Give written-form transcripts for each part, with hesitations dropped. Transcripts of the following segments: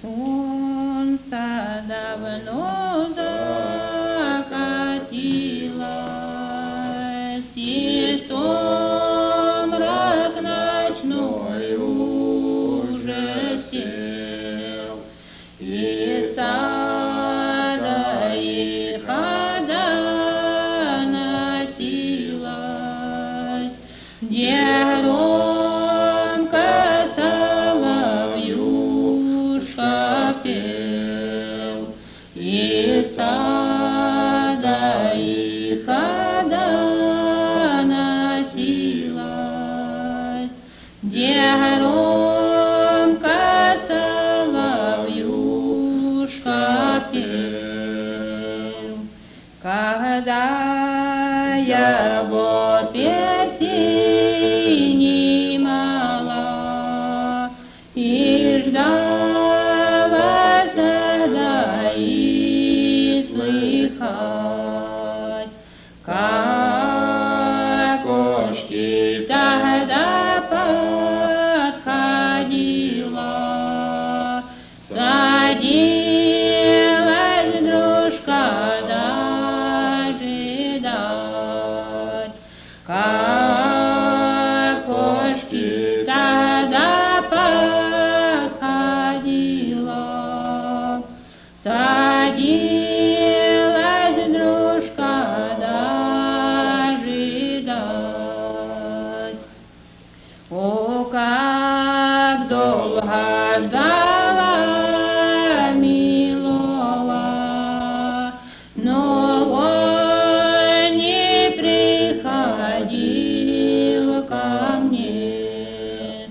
Солнце давно закатилось, и сумрак ночной уже сел, и сада и хода носилась, где громко соловьюшка пел, и сада и хода носилась, где громко соловьюшка пел. Когда я вот песни мала и ждала сада и слыхать, как кошки тогда подходила, садилась дружка дожидать, как кошки тогда подходила, садилась дружка дожидать. О, как долго ждала милого, но он не приходил ко мне.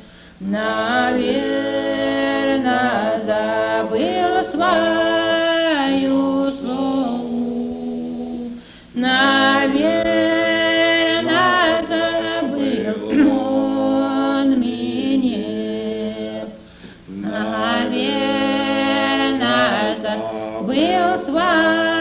Наверно, забыл свою слову, наверно, забыл он меня, наверно, забыл свою